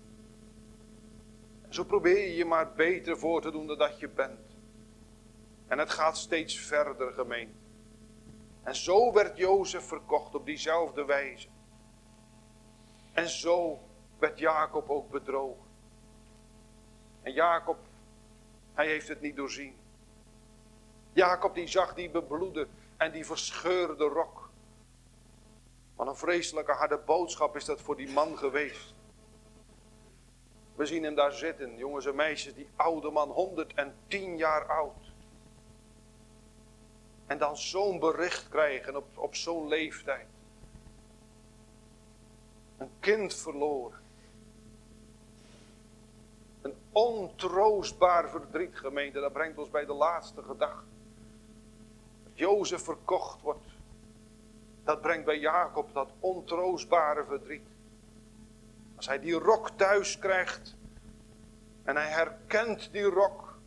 S1: En zo probeer je je maar beter voor te doen dan dat je bent. En het gaat steeds verder, gemeente. En zo werd Jozef verkocht op diezelfde wijze. En zo werd Jacob ook bedrogen. En Jacob, hij heeft het niet doorzien. Jacob die zag die bebloede en die verscheurde rok. Wat een vreselijke harde boodschap is dat voor die man geweest. We zien hem daar zitten, jongens en meisjes, die oude man, 110 jaar oud. En dan zo'n bericht krijgen op zo'n leeftijd. Een kind verloren. Een ontroostbaar verdriet, gemeente, dat brengt ons bij de laatste gedachte. Dat Jozef verkocht wordt. Dat brengt bij Jacob dat ontroostbare verdriet. Als hij die rok thuis krijgt, En hij herkent die rok.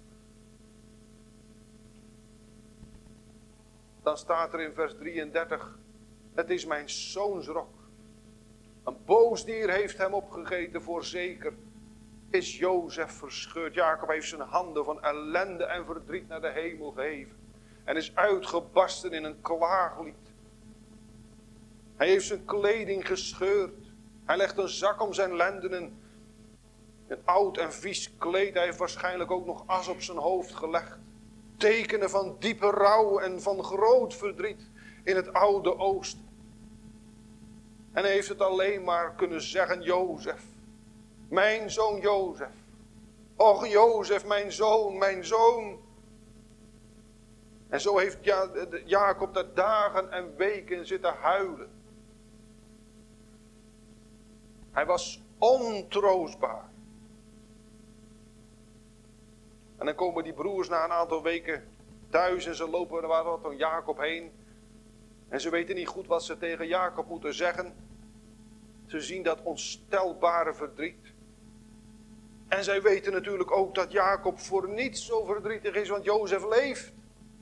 S1: Dan staat er in vers 33. Het is mijn zoons rok. Een boos dier heeft hem opgegeten, voorzeker is Jozef verscheurd. Jacob heeft zijn handen van ellende en verdriet naar de hemel geheven. En is uitgebarsten in een klaaglied. Hij heeft zijn kleding gescheurd. Hij legt een zak om zijn lendenen. Een oud en vies kleed. Hij heeft waarschijnlijk ook nog as op zijn hoofd gelegd. Tekenen van diepe rouw en van groot verdriet in het oude oosten. En hij heeft het alleen maar kunnen zeggen, Jozef. Mijn zoon Jozef. Och Jozef, mijn zoon, mijn zoon. En zo heeft Jacob daar dagen en weken zitten huilen. Hij was ontroostbaar. En dan komen die broers na een aantal weken thuis en ze lopen er wat om Jacob heen. En ze weten niet goed wat ze tegen Jacob moeten zeggen. Ze zien dat onstelbare verdriet. En zij weten natuurlijk ook dat Jacob voor niets zo verdrietig is, want Jozef leeft.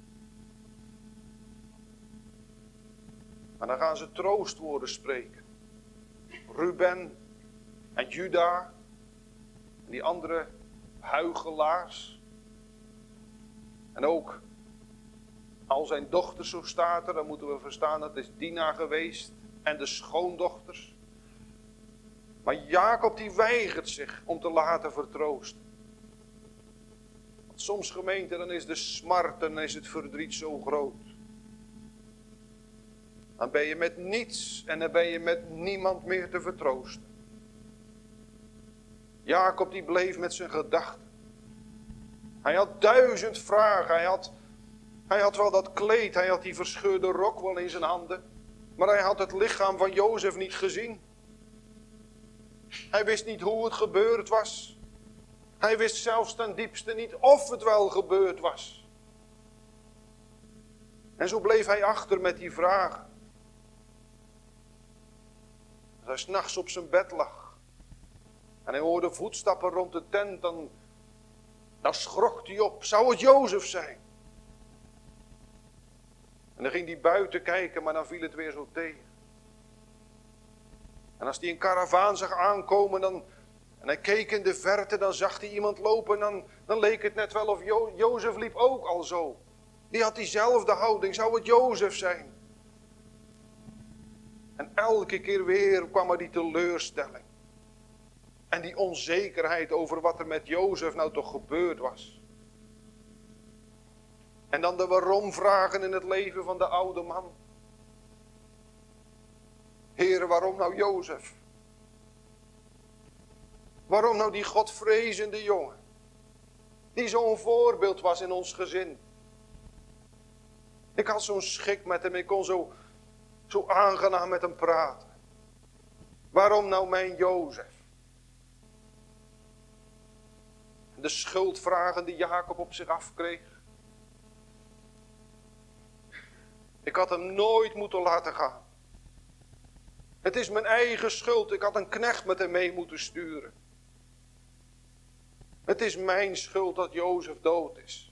S1: Maar dan gaan ze troostwoorden spreken. Ruben en Juda en die andere huichelaars. En ook al zijn dochters, zo staat er, dan moeten we verstaan dat is Dina geweest en de schoondochters. Maar Jacob die weigert zich om te laten vertroosten. Want soms gemeente, dan is de smart en is het verdriet zo groot. Dan ben je met niets en dan ben je met niemand meer te vertroosten. Jacob die bleef met zijn gedachten. Hij had 1000 vragen. Hij had wel dat kleed, hij had die verscheurde rok wel in zijn handen. Maar hij had het lichaam van Jozef niet gezien. Hij wist niet hoe het gebeurd was. Hij wist zelfs ten diepste niet of het wel gebeurd was. En zo bleef hij achter met die vragen. Als hij 's nachts op zijn bed lag. En hij hoorde voetstappen rond de tent. Dan schrok hij op. Zou het Jozef zijn? En dan ging hij buiten kijken, maar dan viel het weer zo tegen. En als hij een karavaan zag aankomen en hij keek in de verte, dan zag hij iemand lopen en dan leek het net wel of Jozef liep ook al zo. Die had diezelfde houding, zou het Jozef zijn? En elke keer weer kwam er die teleurstelling. En die onzekerheid over wat er met Jozef nou toch gebeurd was. En dan de waarom-vragen in het leven van de oude man. Heere, waarom nou Jozef? Waarom nou die godvrezende jongen? Die zo'n voorbeeld was in ons gezin. Ik had zo'n schik met hem, ik kon zo aangenaam met hem praten. Waarom nou mijn Jozef? De schuldvragen die Jacob op zich afkreeg. Ik had hem nooit moeten laten gaan. Het is mijn eigen schuld, ik had een knecht met hem mee moeten sturen. Het is mijn schuld dat Jozef dood is.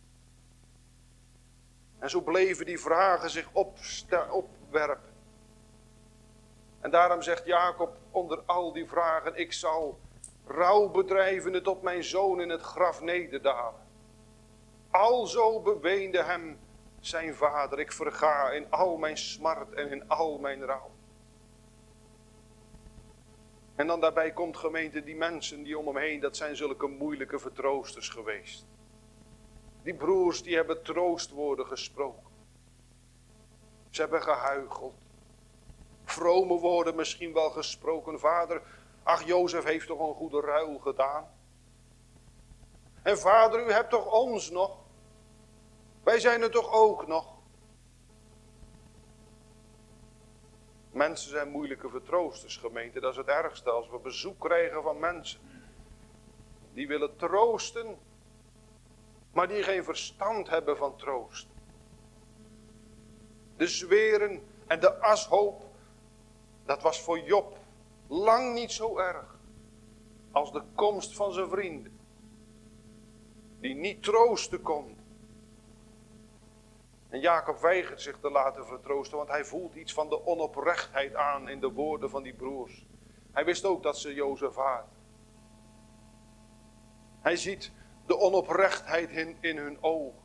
S1: En zo bleven die vragen zich opwerpen. En daarom zegt Jacob onder al die vragen, ik zal rouw bedrijven het op mijn zoon in het graf nederdalen. Alzo beweende hem zijn vader, ik verga in al mijn smart en in al mijn rouw. En dan daarbij komt gemeente, die mensen die om hem heen, dat zijn zulke moeilijke vertroosters geweest. Die broers die hebben troostwoorden gesproken. Ze hebben gehuicheld. Vrome woorden misschien wel gesproken. Vader, ach Jozef heeft toch een goede ruil gedaan. En vader, u hebt toch ons nog. Wij zijn er toch ook nog. Mensen zijn moeilijke vertroosters, gemeente. Dat is het ergste als we bezoek krijgen van mensen. Die willen troosten, maar die geen verstand hebben van troost. De zweren en de ashoop, dat was voor Job lang niet zo erg als de komst van zijn vrienden. die niet troosten kon. En Jacob weigert zich te laten vertroosten, want hij voelt iets van de onoprechtheid aan in de woorden van die broers. Hij wist ook dat ze Jozef haat. Hij ziet de onoprechtheid in hun ogen.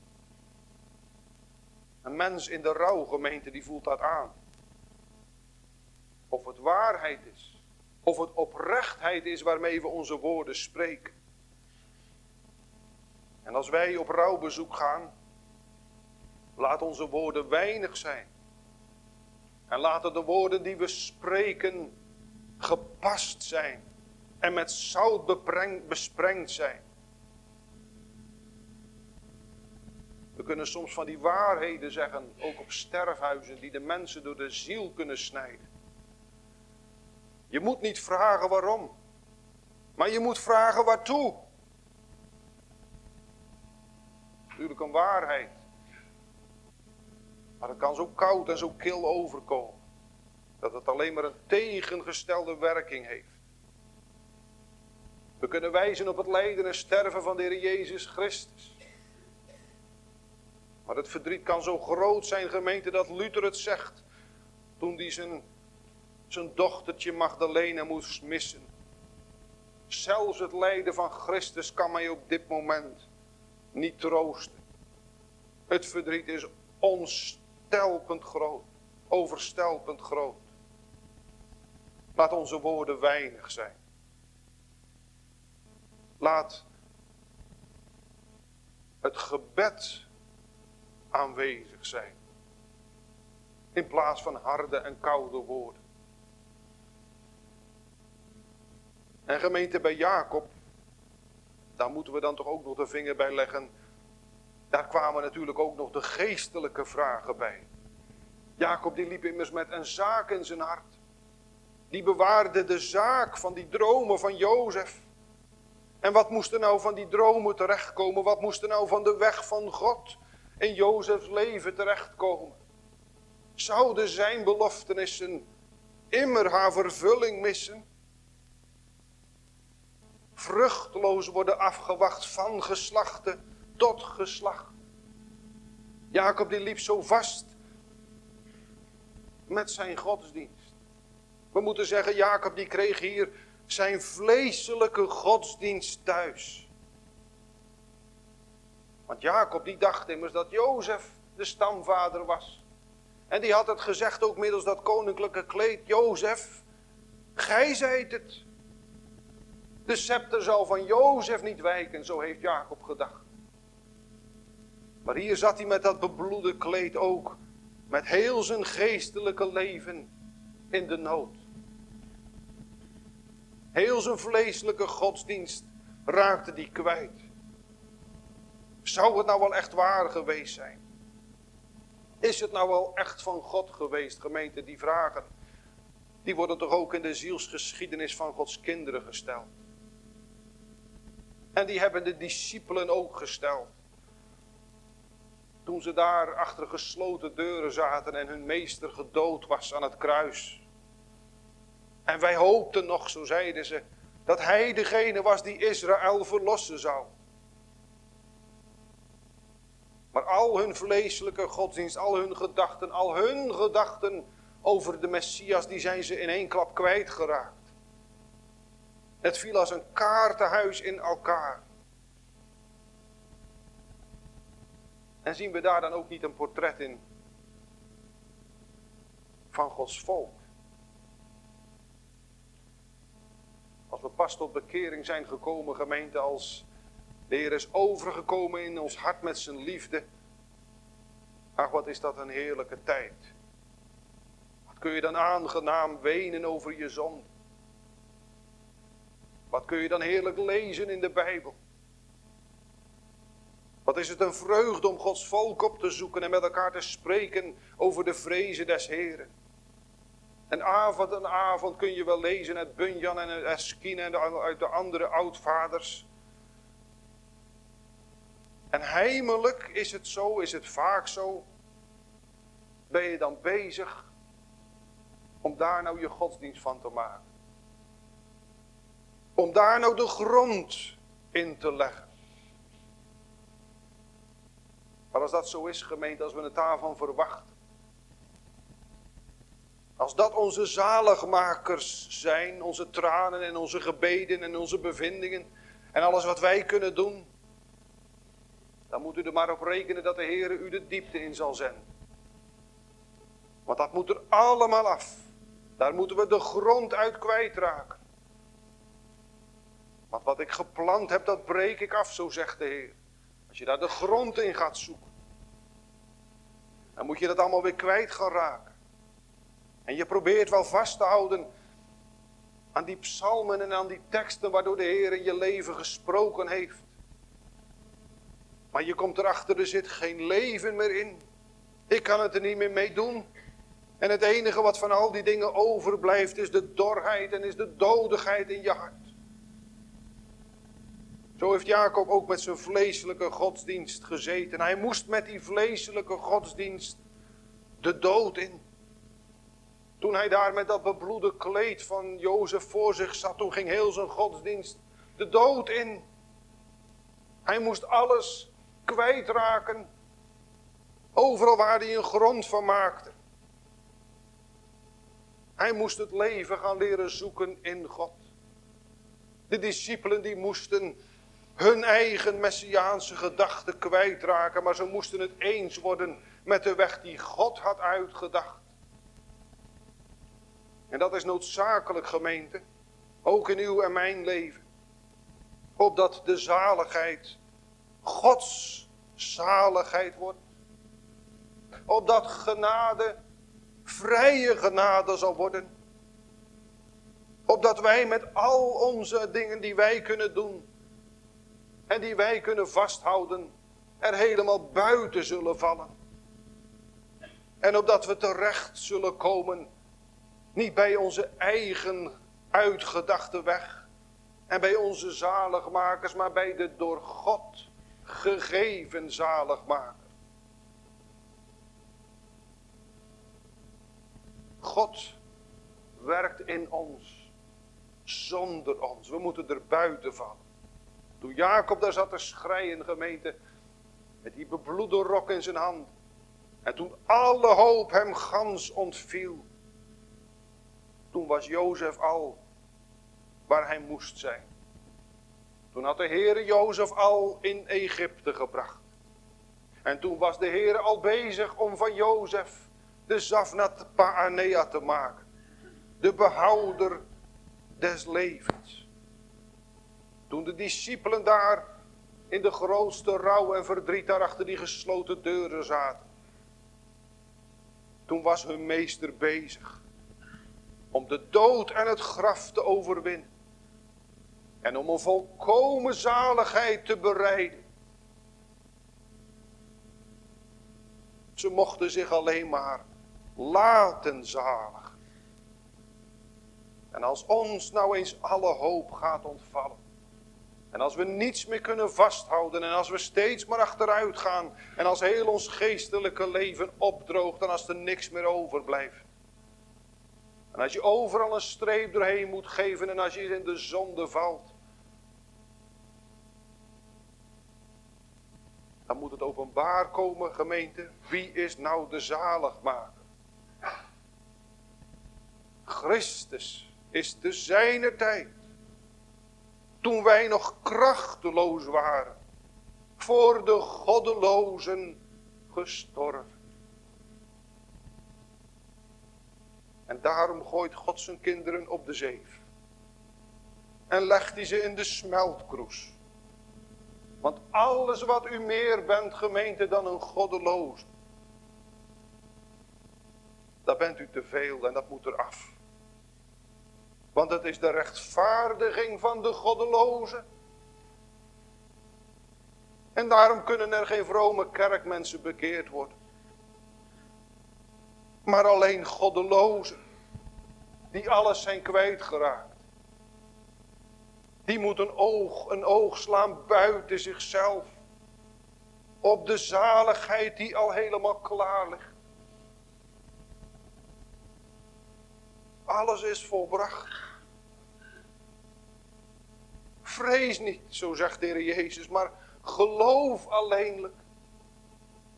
S1: Een mens in de rouwgemeente die voelt dat aan. Of het waarheid is, of het oprechtheid is waarmee we onze woorden spreken. En als wij op rouwbezoek gaan, laat onze woorden weinig zijn. En laten de woorden die we spreken gepast zijn en met zout besprengd zijn. We kunnen soms van die waarheden zeggen, ook op sterfhuizen, die de mensen door de ziel kunnen snijden. Je moet niet vragen waarom, maar je moet vragen waartoe. Natuurlijk een waarheid. Maar het kan zo koud en zo kil overkomen, dat het alleen maar een tegengestelde werking heeft. We kunnen wijzen op het lijden en sterven van de Heer Jezus Christus. Maar het verdriet kan zo groot zijn, gemeente, dat Luther het zegt. Toen hij zijn dochtertje Magdalena moest missen. Zelfs het lijden van Christus kan mij op dit moment niet troosten. Het verdriet is onstelpend groot, overstelpend groot. Laat onze woorden weinig zijn. Laat het gebed aanwezig zijn. In plaats van harde en koude woorden. En gemeente, bij Jacob, daar moeten we dan toch ook nog de vinger bij leggen. Daar kwamen natuurlijk ook nog de geestelijke vragen bij. Jacob die liep immers met een zaak in zijn hart. Die bewaarde de zaak van die dromen van Jozef. En wat moest er nou van die dromen terechtkomen? Wat moest er nou van de weg van God in Jozefs leven terechtkomen? Zouden zijn beloftenissen immer haar vervulling missen? Vruchteloos worden afgewacht van geslachte tot geslacht. Jacob die liep zo vast met zijn godsdienst. We moeten zeggen, Jacob die kreeg hier zijn vleeselijke godsdienst thuis. Want Jacob die dacht immers dat Jozef de stamvader was. En die had het gezegd ook middels dat koninklijke kleed. Jozef, gij zijt het. De scepter zal van Jozef niet wijken, zo heeft Jacob gedacht. Maar hier zat hij met dat bebloede kleed ook. Met heel zijn geestelijke leven in de nood. Heel zijn vleeselijke godsdienst raakte die kwijt. Zou het nou wel echt waar geweest zijn? Is het nou wel echt van God geweest, gemeente? Die vragen, die worden toch ook in de zielsgeschiedenis van Gods kinderen gesteld. En die hebben de discipelen ook gesteld. Toen ze daar achter gesloten deuren zaten en hun meester gedood was aan het kruis. En wij hoopten nog, zo zeiden ze, dat hij degene was die Israël verlossen zou. Maar al hun vleeselijke godsdienst, al hun gedachten over de Messias, die zijn ze in één klap kwijtgeraakt. Het viel als een kaartenhuis in elkaar. En zien we daar dan ook niet een portret in van Gods volk? Als we pas tot bekering zijn gekomen, gemeente, als de Heer is overgekomen in ons hart met zijn liefde. Ach, wat is dat een heerlijke tijd. Wat kun je dan aangenaam wenen over je zonde. Wat kun je dan heerlijk lezen in de Bijbel. Wat is het een vreugde om Gods volk op te zoeken en met elkaar te spreken over de vrezen des Heren. En avond kun je wel lezen uit Bunyan en uit Eskine en uit de andere oudvaders. En heimelijk is het vaak zo. Ben je dan bezig om daar nou je godsdienst van te maken. Om daar nou de grond in te leggen. Maar als dat zo is, gemeente, als we het daarvan verwachten. Als dat onze zaligmakers zijn, onze tranen en onze gebeden en onze bevindingen en alles wat wij kunnen doen, dan moet u er maar op rekenen dat de Heer u de diepte in zal zenden. Want dat moet er allemaal af. Daar moeten we de grond uit kwijtraken. Want wat ik geplant heb, dat breek ik af, zo zegt de Heer. Als je daar de grond in gaat zoeken, dan moet je dat allemaal weer kwijt gaan raken. En je probeert wel vast te houden aan die psalmen en aan die teksten waardoor de Heer in je leven gesproken heeft. Maar je komt erachter, er zit geen leven meer in. Ik kan het er niet meer mee doen. En het enige wat van al die dingen overblijft is de dorheid en is de dodigheid in je hart. Zo heeft Jacob ook met zijn vleeselijke godsdienst gezeten. Hij moest met die vleeselijke godsdienst de dood in. Toen hij daar met dat bebloede kleed van Jozef voor zich zat, toen ging heel zijn godsdienst de dood in. Hij moest alles kwijtraken. Overal waar hij een grond van maakte. Hij moest het leven gaan leren zoeken in God. De discipelen die moesten hun eigen messiaanse gedachten kwijtraken, maar ze moesten het eens worden met de weg die God had uitgedacht. En dat is noodzakelijk, gemeente, ook in uw en mijn leven. Opdat de zaligheid Gods zaligheid wordt. Opdat genade vrije genade zal worden. Opdat wij met al onze dingen die wij kunnen doen en die wij kunnen vasthouden, er helemaal buiten zullen vallen. En opdat we terecht zullen komen, niet bij onze eigen uitgedachte weg en bij onze zaligmakers, maar bij de door God gegeven zaligmaker. God werkt in ons, zonder ons. We moeten er buiten vallen. Toen Jacob daar zat te schreien, gemeente, met die bebloede rok in zijn hand. En toen alle hoop hem gans ontviel. Toen was Jozef al waar hij moest zijn. Toen had de Heere Jozef al in Egypte gebracht. En toen was de Heere al bezig om van Jozef de Zafnat Paanea te maken. De behouder des levens. Toen de discipelen daar in de grootste rouw en verdriet daar achter die gesloten deuren zaten. Toen was hun meester bezig om de dood en het graf te overwinnen. En om een volkomen zaligheid te bereiden. Ze mochten zich alleen maar laten zalig. En als ons nou eens alle hoop gaat ontvallen. En als we niets meer kunnen vasthouden. En als we steeds maar achteruit gaan. En als heel ons geestelijke leven opdroogt. En als er niks meer overblijft. En als je overal een streep doorheen moet geven. En als je in de zonde valt. Dan moet het openbaar komen, gemeente. Wie is nou de zaligmaker? Christus is te zijner tijd. Toen wij nog krachteloos waren. Voor de goddelozen gestorven. En daarom gooit God zijn kinderen op de zeef. En legt hij ze in de smeltkroes. Want alles wat u meer bent, gemeente, dan een goddeloze. Daar bent u te veel en dat moet eraf. Want het is de rechtvaardiging van de goddeloze. En daarom kunnen er geen vrome kerkmensen bekeerd worden. Maar alleen goddelozen. Die alles zijn kwijtgeraakt. Die moet een oog slaan buiten zichzelf. Op de zaligheid die al helemaal klaar ligt. Alles is volbracht. Vrees niet, zo zegt de Heer Jezus, maar geloof alleenlijk.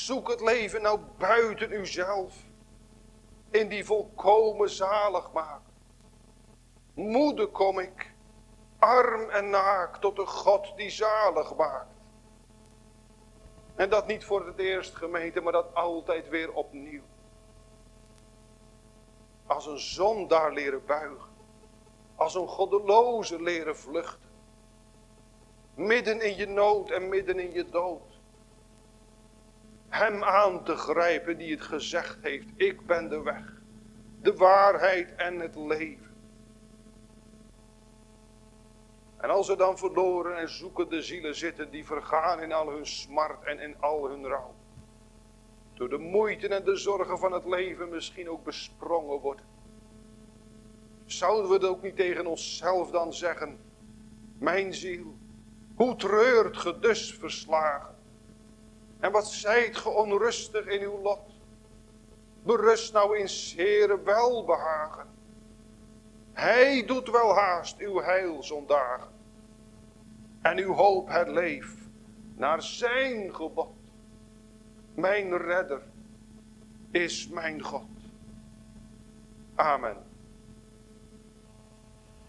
S1: Zoek het leven nou buiten uzelf. In die volkomen zaligmaker. Moede kom ik, arm en naakt, tot de God die zalig maakt. En dat niet voor het eerst, gemeente, maar dat altijd weer opnieuw. Als een zondaar leren buigen. Als een goddeloze leren vluchten. Midden in je nood en midden in je dood. Hem aan te grijpen die het gezegd heeft. Ik ben de weg, de waarheid en het leven. En als er dan verloren en zoekende zielen zitten die vergaan in al hun smart en in al hun rouw. Door de moeite en de zorgen van het leven misschien ook besprongen worden. Zouden we het ook niet tegen onszelf dan zeggen. Mijn ziel, hoe treurt ge dus verslagen. En wat zijt ge onrustig in uw lot. Berust nou in 's Heere welbehagen. Hij doet wel haast uw heil zondagen. En uw hoop herleef naar zijn gebod. Mijn redder is mijn God. Amen.